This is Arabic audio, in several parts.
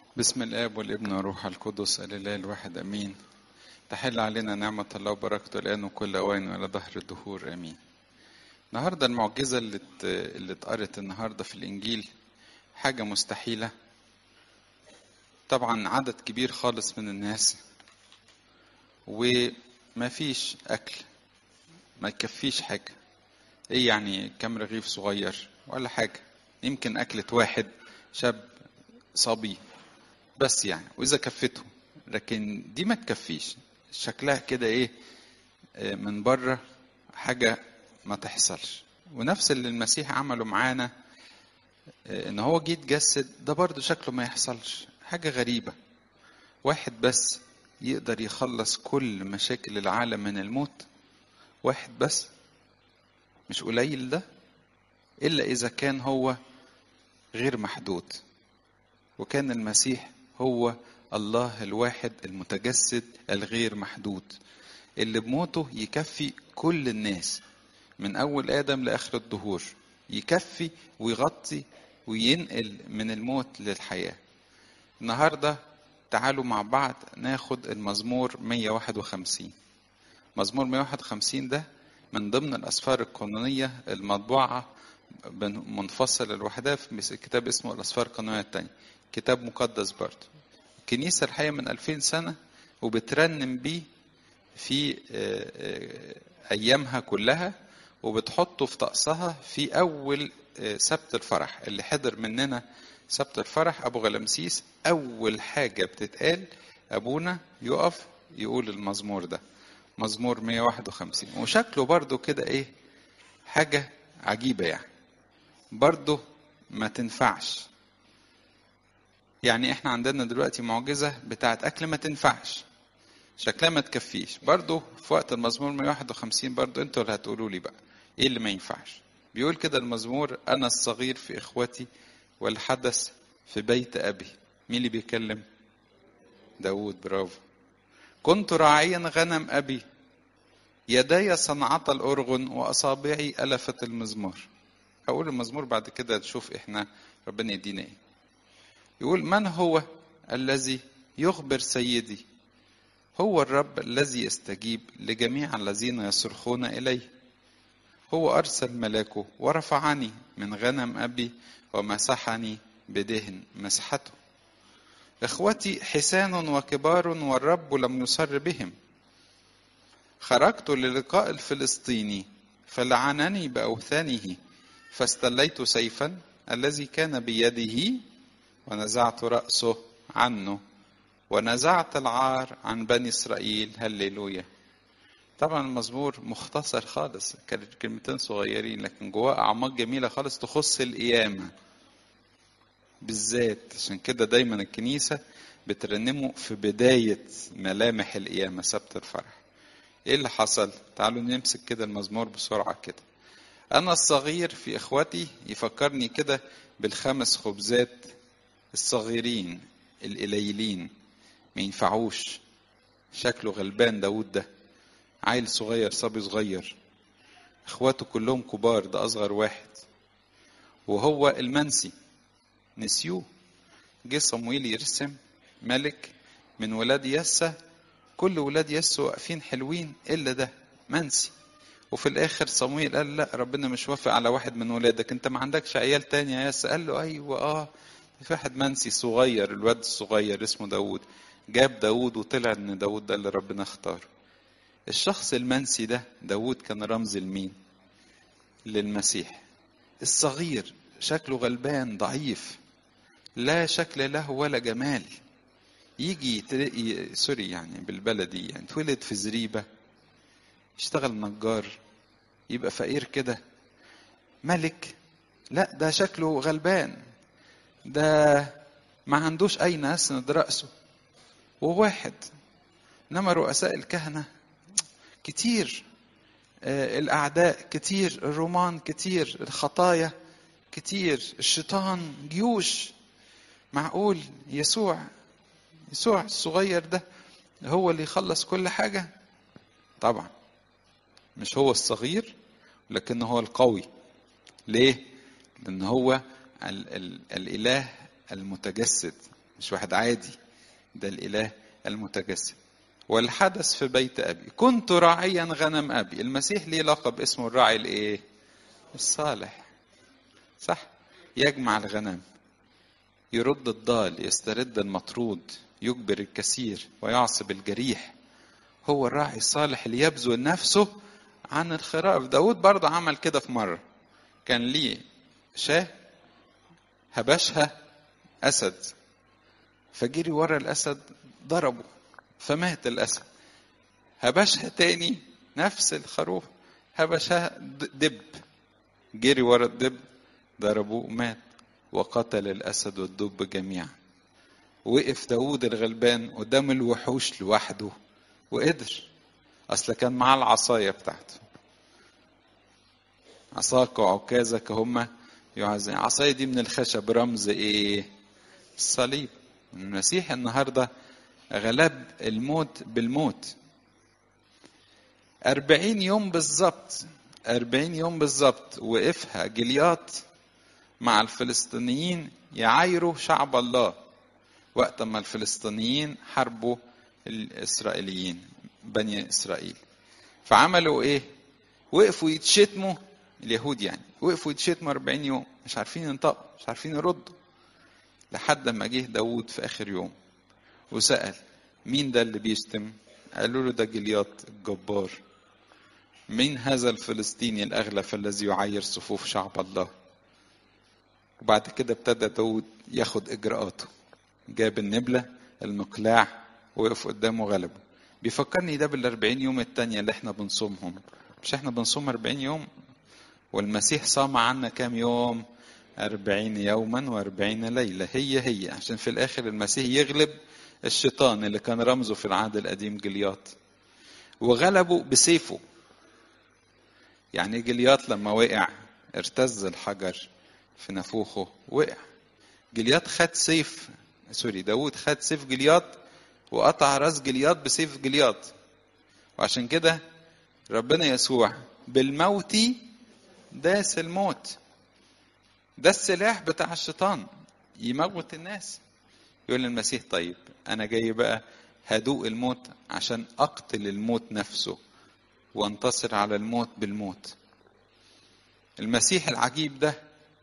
بسم الآب والابن والروح القدس الإله الواحد أمين. تحل علينا نعمة الله وبركته الآن وكل أوان وإلى دهر الدهور آمين. النهاردة المعجزة اللي اتقرت النهاردة في الإنجيل حاجة مستحيلة. طبعا عدد كبير خالص من الناس وما فيش أكل، ما يكفيش حاجة. إيه يعني كام رغيف صغير ولا حاجة، يمكن أكلة واحد شاب صبي بس يعني، وإذا كفته، لكن دي ما تكفيش. شكلها كده إيه من بره حاجة ما تحصلش. ونفس اللي المسيح عمله معانا إن هو جه يتجسد، ده برضو شكله ما يحصلش. حاجة غريبة، واحد بس يقدر يخلص كل مشاكل العالم من الموت، واحد بس، مش قليل ده، إلا إذا كان هو غير محدود. وكان المسيح هو الله الواحد المتجسد الغير محدود، اللي بموته يكفي كل الناس من أول آدم لآخر الدهور، يكفي ويغطي وينقل من الموت للحياة. النهاردة تعالوا مع بعض ناخد المزمور 151. مزمور 151 ده من ضمن الأسفار القانونية المطبوعة منفصل لوحدها في كتاب اسمه الأسفار القانونية التانية، كتاب مقدس برضه. الكنيسة الحقيقة من 2000 سنة وبترنم بيه في أيامها كلها، وبتحطه في طقسها في أول سبت الفرح. اللي حضر مننا سبت الفرح أبو غلمسيس، أول حاجة بتتقال أبونا يقف يقول المزمور ده، مزمور 151. وشكله برضو كده إيه، حاجة عجيبة يعني، برضو ما تنفعش. يعني احنا عندنا دلوقتي معجزة بتاعت أكل ما تنفعش، شكلها ما تكفيش. برضو في وقت المزمور 151 برضو انتوا اللي هتقولوا لي بقى ايه اللي ما ينفعش. بيقول كده المزمور: انا الصغير في اخوتي والحدث في بيت ابي. مين اللي بيكلم؟ داود، برافو. كنت راعيا غنم ابي، يداي صنعت الارغن واصابعي الفت المزمار. هقول المزمور بعد كده تشوف احنا ربنا يدينا ايه. يقول: من هو الذي يخبر سيدي؟ هو الرب الذي يستجيب لجميع الذين يصرخون إليه. هو أرسل ملاكه ورفعني من غنم أبي ومسحني بدهن مسحته. إخوتي حسان وكبار والرب لم يصر بهم. خرجت للقاء الفلسطيني فلعنني بأوثانه، فاستليت سيفا الذي كان بيده ونزعت رأسه عنه، ونزعت العار عن بني إسرائيل. هللويا. طبعا المزمور مختصر خالص، كانت كلمتين صغيرين لكن جواه أعماق جميلة خالص تخص القيامة بالذات. عشان كده دايما الكنيسة بترنمه في بداية ملامح القيامة، سبت الفرح. ايه اللي حصل؟ تعالوا نمسك كده المزمور بسرعة كده. أنا الصغير في إخوتي يفكرني كده بالخمس خبزات الصغيرين القليلين، ما ينفعوش. شكله غلبان داود ده، عيل صغير، صبي صغير، اخواته كلهم كبار، ده اصغر واحد، وهو المنسي نسيوه. جه صمويل يرسم ملك من ولاد يسى، كل ولاد يسى واقفين حلوين الا ده منسي. وفي الاخر صمويل قال: لا، ربنا مش وافق على واحد من ولادك، انت ما عندكش عيال تاني يا يسى؟ قال له: ايوه في واحد منسي صغير، الواد الصغير اسمه داود. جاب داود وطلع ان داود ده اللي ربنا اختاره. الشخص المنسي ده داود كان رمز لمين؟ للمسيح الصغير، شكله غلبان ضعيف، لا شكل له ولا جمال. يجي سوري يعني بالبلدي، يعني اتولد في زريبة، يشتغل نجار، يبقى فقير كده. ملك؟ لا، ده شكله غلبان، ده ما عندوش أين أسند رأسه. وواحد، إنما رؤساء الكهنة كتير، الأعداء كتير، الرومان كتير، الخطايا كتير، الشيطان جيوش. معقول يسوع الصغير ده هو اللي يخلص كل حاجة؟ طبعا مش هو الصغير، لكن هو القوي. ليه؟ لأن هو الإله المتجسد، مش واحد عادي، ده الإله المتجسد. والحدث في بيت أبي، كنت راعيا غنم أبي. المسيح ليه لقب اسمه الراعي الإيه؟ الصالح، صح؟ يجمع الغنم، يرد الضال، يسترد المطرود، يجبر الكثير ويعصب الجريح. هو الراعي الصالح اللي يبذل نفسه عن الخراف. داود برضه عمل كده في مرة، كان ليه شاه هبشها أسد، فجري ورا الأسد ضربه فمات الأسد. هبشها تاني نفس الخروف، هبشها دب، جري ورا الدب ضربه مات، وقتل الأسد والدب جميعا. وقف داود الغلبان قدام الوحوش لوحده وقدر، أصل كان معاه العصاية بتاعته، عصاك وعكازك هما يعزين. العصاية دي من الخشب رمز إيه؟ الصليب. المسيح النهاردة غلب الموت بالموت. 40 يوم بالظبط، 40 يوم بالظبط وقفها جلياط مع الفلسطينيين يعايروا شعب الله، وقت ما الفلسطينيين حاربوا الإسرائيليين بني إسرائيل. فعملوا إيه؟ وقفوا يتشتموا اليهود، يعني وقفوا يتشتموا 40 يوم، مش عارفين ينطقوا، مش عارفين يردوا، لحد ما جه داود في آخر يوم وسأل مين ده اللي بيشتم؟ قالوا له ده جلياط الجبار. مين هذا الفلسطيني الأغلف الذي يعير صفوف شعب الله؟ وبعد كده ابتدى داود ياخد إجراءاته، جاب النبلة المقلاع وقف قدامه غلبه. بيفكرني ده بال40 يوم التانية اللي احنا بنصومهم. مش احنا بنصوم 40 يوم؟ والمسيح صام عنا كام يوم؟ 40 يوما و40 ليلة. هي عشان في الآخر المسيح يغلب الشيطان اللي كان رمزه في العهد القديم جلياط، وغلبه بسيفه. يعني جلياط لما وقع ارتز الحجر في نافوخه وقع. جلياط خد سيف، داود خد سيف جلياط وقطع راس جلياط بسيف جلياط. وعشان كده ربنا يسوع بالموت داس الموت. ده السلاح بتاع الشيطان، يموت الناس. يقول المسيح طيب انا جاي بقى هدوق الموت عشان اقتل الموت نفسه وانتصر على الموت بالموت. المسيح العجيب ده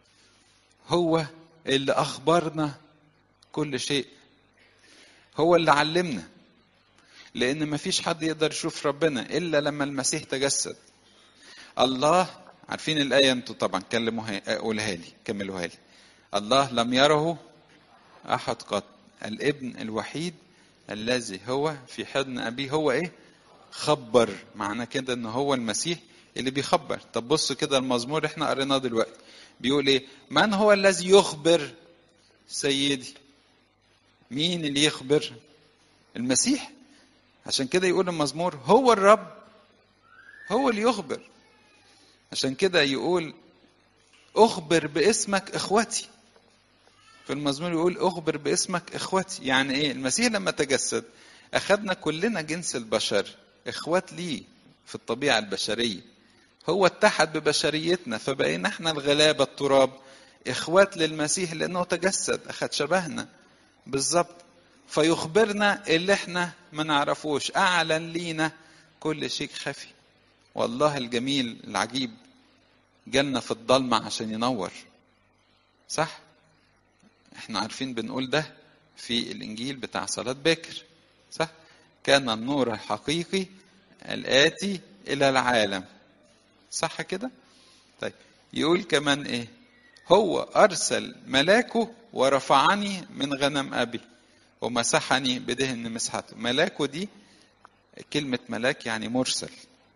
هو اللي اخبرنا كل شيء، هو اللي علمنا، لان مفيش حد يقدر يشوف ربنا الا لما المسيح تجسد. الله، عارفين الآية انتوا طبعا قولها لي، كملوها لي. الله لم يره احد قط، الابن الوحيد الذي هو في حضن ابيه هو ايه؟ خبر. معنى كده ان هو المسيح اللي بيخبر. طب بصوا كده المزمور احنا قريناه دلوقتي بيقول ايه؟ من هو الذي يخبر سيدي؟ مين اللي يخبر؟ المسيح. عشان كده يقول المزمور هو الرب هو اللي يخبر. عشان كده يقول اخبر باسمك اخوتي. في المزمور يقول اخبر باسمك اخوتي. يعني ايه؟ المسيح لما تجسد اخذنا كلنا جنس البشر اخوات ليه في الطبيعة البشرية. هو اتحد ببشريتنا فبقينا احنا الغلابة التراب اخوات للمسيح لانه تجسد اخذ شبهنا بالظبط. فيخبرنا اللي احنا ما نعرفوش، اعلن لينا كل شيء خفي. والله الجميل العجيب جالنا في الضلمة عشان ينور، صح؟ احنا عارفين بنقول ده في الانجيل بتاع صلاة باكر، صح؟ كان النور الحقيقي الآتي إلى العالم، صح كده؟ طيب يقول كمان ايه؟ هو أرسل ملاكه ورفعني من غنم أبي ومسحني بدهن مسحته. ملاكه دي كلمة ملاك يعني مرسل.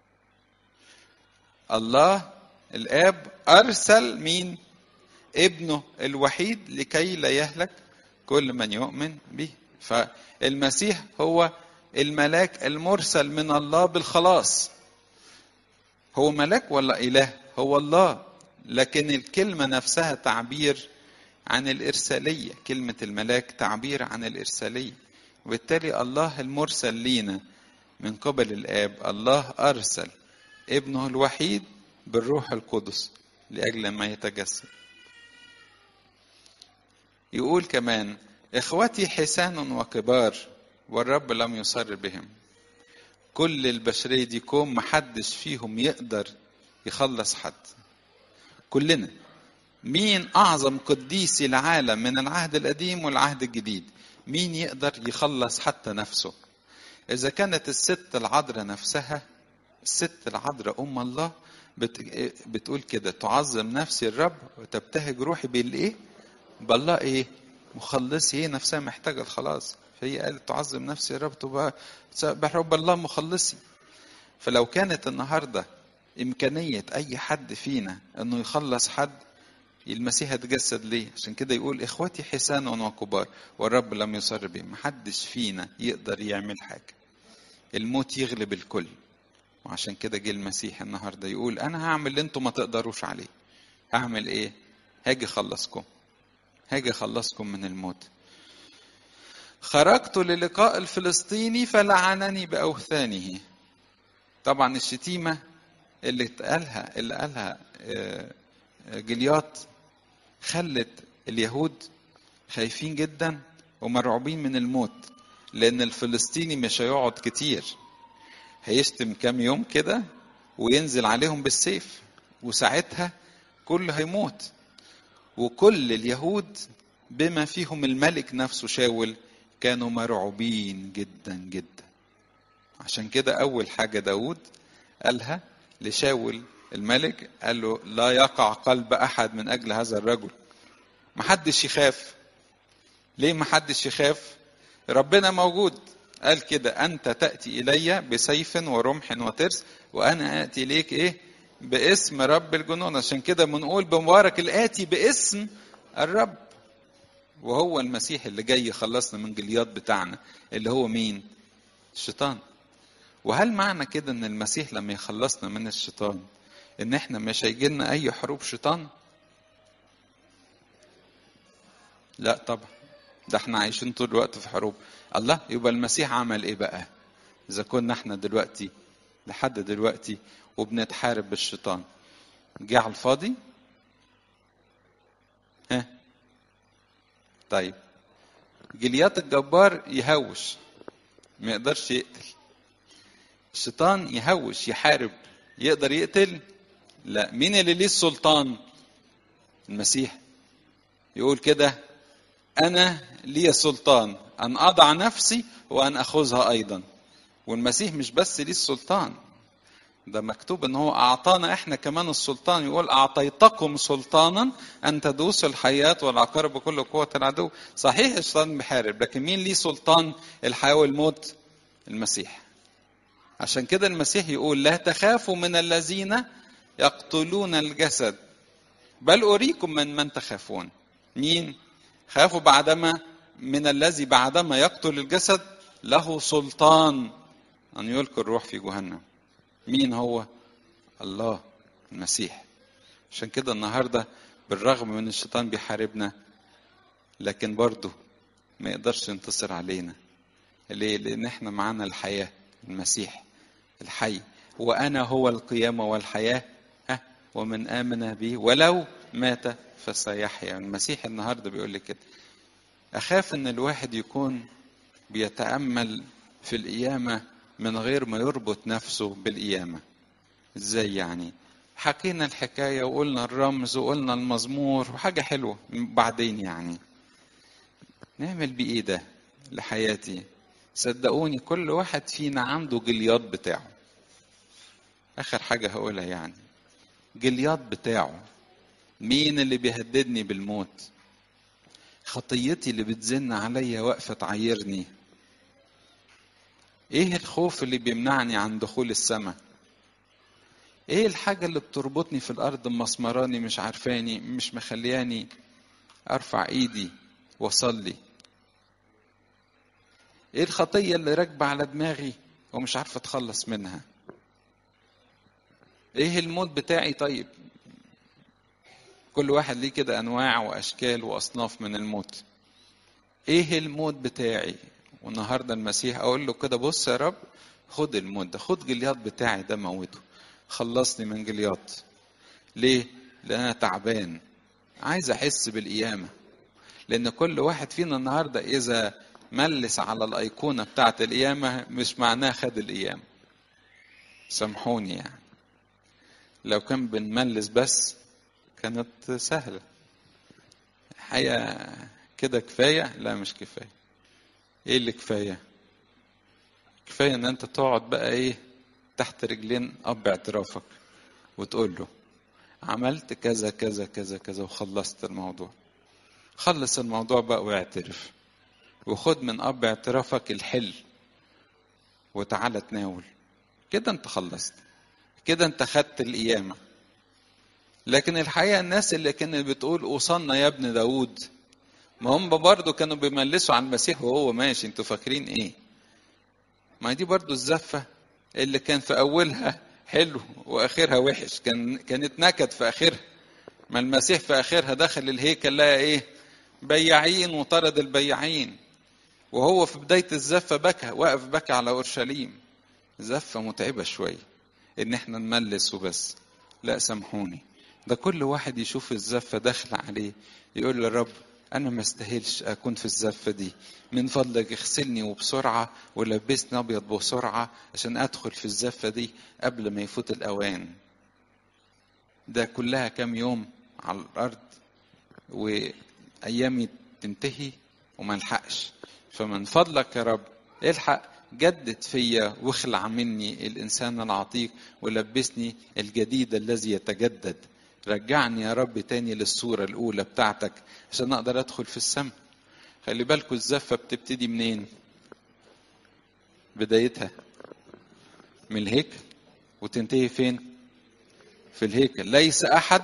الله الآب أرسل مين؟ ابنه الوحيد لكي لا يهلك كل من يؤمن به. فالمسيح هو الملاك المرسل من الله بالخلاص. هو ملاك ولا إله؟ هو الله، لكن الكلمة نفسها تعبير عن الإرسالية. كلمة الملاك تعبير عن الإرسالية، وبالتالي الله المرسل لينا من قبل الآب. الله أرسل ابنه الوحيد بالروح القدس لأجل ما يتجسد. يقول كمان إخوتي حسان وكبار والرب لم يصر بهم. كل البشرية دي كوم محدش فيهم يقدر يخلص حد. كلنا. مين أعظم قديسي العالم من العهد القديم والعهد الجديد؟ مين يقدر يخلص حتى نفسه؟ إذا كانت الست العذراء نفسها، الست العذراء أم الله بتقول كده: تعظم نفسي الرب وتبتهج روحي بالإيه؟ بالله إيه؟ مخلصي. هي نفسها محتاجة الخلاص، فهي قالت تعظم نفسي الرب تبقى رب الله مخلصي. فلو كانت النهاردة إمكانية أي حد فينا أنه يخلص حد، المسيح اتجسد ليه؟ عشان كده يقول إخوتي حسان وكبار والرب لم يصر بهم. محدش فينا يقدر يعمل حاجة، الموت يغلب الكل. وعشان كده جه المسيح النهاردة يقول أنا هعمل اللي انتم ما تقدروش عليه. هعمل إيه؟ هاجي أخلصكم، هاجي أخلصكم من الموت. خرجت للقاء الفلسطيني فلعنني بأوثانه. طبعا الشتيمة اللي قالها جلياط خلت اليهود خايفين جدا ومرعوبين من الموت، لأن الفلسطيني مش هيقعد كتير، هيشتم كام يوم كده وينزل عليهم بالسيف، وساعتها كل هيموت. وكل اليهود بما فيهم الملك نفسه شاول كانوا مرعوبين جدا جدا. عشان كده أول حاجة داود قالها لشاول الملك، قال له لا يقع قلب أحد من أجل هذا الرجل. محدش يخاف. ليه محدش يخاف؟ ربنا موجود. قال كده أنت تأتي إلي بسيف ورمح وترس وأنا آتي إليك إيه؟ باسم رب الجنود. عشان كده بنقول بمبارك الآتي باسم الرب. وهو المسيح اللي جاي يخلصنا من جليات بتاعنا اللي هو مين؟ الشيطان. وهل معنى كده ان المسيح لما يخلصنا من الشيطان ان احنا مش هيجيلنا اي حروب شيطان؟ لا طبعا، ده احنا عايشين طول الوقت في حروب. الله، يبقى المسيح عمل ايه بقى اذا كنا احنا دلوقتي لحد دلوقتي وبنتحارب بالشيطان؟ جه على الفاضي؟ ها؟ طيب جليات الجبار يهوش ما يقدرش يقتل. الشيطان يهوش يحارب، يقدر يقتل؟ لا. مين اللي ليه السلطان؟ المسيح. يقول كده أنا لي سلطان أن أضع نفسي وأن أخذها أيضا. والمسيح مش بس ليه السلطان، ده مكتوب ان هو اعطانا احنا كمان السلطان. يقول اعطيتكم سلطانا ان تدوسوا الحياة والعقارب بكل قوة العدو. صحيح الشيطان بيحارب، لكن مين ليه سلطان الحياة والموت؟ المسيح. عشان كده المسيح يقول لا تخافوا من الذين يقتلون الجسد بل أريكم من تخافون. مين؟ خافوا بعدما من الذي بعدما يقتل الجسد له سلطان أن يلقي الروح في جهنم. مين هو؟ الله المسيح. عشان كده النهاردة بالرغم من الشيطان بيحاربنا لكن برضه ما يقدرش ينتصر علينا. ليه؟ لأن احنا معانا الحياة، المسيح الحي. وأنا هو القيامة والحياة ومن آمن بي ولو مات فسيحيا. المسيح النهاردة بيقول لي كده. أخاف إن الواحد يكون بيتأمل في القيامة من غير ما يربط نفسه بالقيامة. إزاي يعني؟ حكينا الحكاية وقلنا الرمز وقلنا المزمور وحاجة حلوة، بعدين يعني نعمل بإيه ده لحياتي؟ صدقوني كل واحد فينا عنده جليات بتاعه. آخر حاجة هقولها يعني جليات بتاعه. مين اللي بيهددني بالموت؟ خطيتي اللي بتزن عليا واقفة تعيرني. ايه الخوف اللي بيمنعني عن دخول السماء؟ ايه الحاجة اللي بتربطني في الارض مسمراني مش عارفاني مش مخلياني ارفع ايدي واصلي؟ ايه الخطية اللي راكبة على دماغي ومش عارفة اتخلص منها؟ ايه الموت بتاعي؟ طيب كل واحد ليه كده انواع واشكال واصناف من الموت. ايه الموت بتاعي؟ والنهارده المسيح اقول له كده بص يا رب خد الموت ده، خد جليات بتاعي ده موته، خلصني من جليات. ليه؟ لان انا تعبان عايز احس بالقيامه. لأن كل واحد فينا النهاردة إذا ملس على الأيقونة بتاعة القيامة مش معناه خد القيامة. سامحوني يعني، لو كان بنملس بس كانت سهلة. الحقيقة كده كفاية؟ لا مش كفاية. ايه اللي كفاية؟ كفاية ان انت تقعد بقى ايه تحت رجلين اب اعترافك وتقول له عملت كذا كذا كذا كذا وخلصت الموضوع. خلص الموضوع بقى واعترف، وخد من اب اعترافك الحل وتعالى تناول. كده انت خلصت، كده انت خدت القيامة. لكن الحقيقة الناس اللي كانت بتقول اوصلنا يا ابن داود، ما هم برضو كانوا بيملسوا على المسيح وهو ماشي. انتوا فاكرين ايه؟ ما دي برضو الزفة اللي كان في اولها حلو واخرها وحش، كانت نكد في اخرها. ما المسيح في اخرها دخل الهيكل لقى ايه؟ بياعين، وطرد البياعين. وهو في بداية الزفة بكى، وقف بكى على اورشليم. زفة متعبة شوية ان احنا نملس وبس. لا سامحوني، ده كل واحد يشوف الزفة داخلة عليه يقول للرب انا ما استاهلش اكون في الزفة دي، من فضلك اغسلني وبسرعة ولبسني ابيض بسرعة عشان ادخل في الزفة دي قبل ما يفوت الاوان. ده كلها كام يوم على الارض وايامي تنتهي وما الحقش. فمن فضلك يا رب الحق جدد فيا واخلع مني الانسان العتيق ولبسني الجديد الذي يتجدد. رجعني يا رب تاني للصورة الاولى بتاعتك عشان اقدر ادخل في السماء. خلي بالكوا الزفة بتبتدي منين؟ بدايتها من الهيكل وتنتهي فين؟ في الهيكل. ليس احد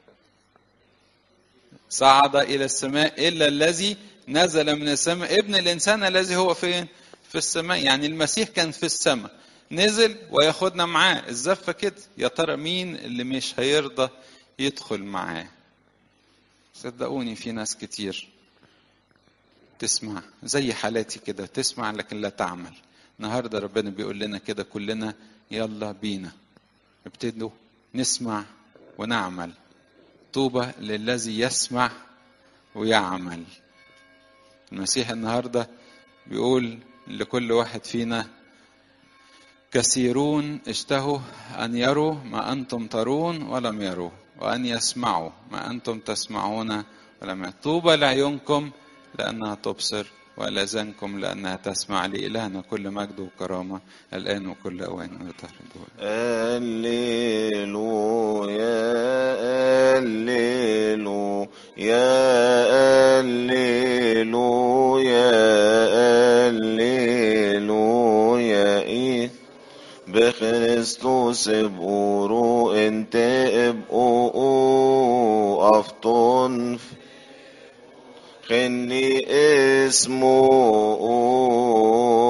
صعد الى السماء الا الذي نزل من السماء، ابن الانسان الذي هو فين؟ في السماء. يعني المسيح كان في السماء، نزل وياخدنا معاه. الزفة كده. يا ترى مين اللي مش هيرضى يدخل معاه؟ صدقوني في ناس كتير تسمع زي حالاتي كده، تسمع لكن لا تعمل. النهارده ربنا بيقول لنا كده كلنا يلا بينا ابتدوا نسمع ونعمل. طوبى للذي يسمع ويعمل. المسيح النهارده بيقول لكل واحد فينا كثيرون اشتهوا أن يروا ما أنتم ترون ولم يروا، وأن يسمعوا ما أنتم تسمعون ولم يروا. طوبى لعيونكم لأنها تبصر، وأذانكم لأنها تسمع. لإلهنا كل مجد وكرامة الآن وكل أوان وطهر الدول. هللويا هللويا هللويا هللويا بخريستوس ابقوا انت ابقوا افتون خني اسمه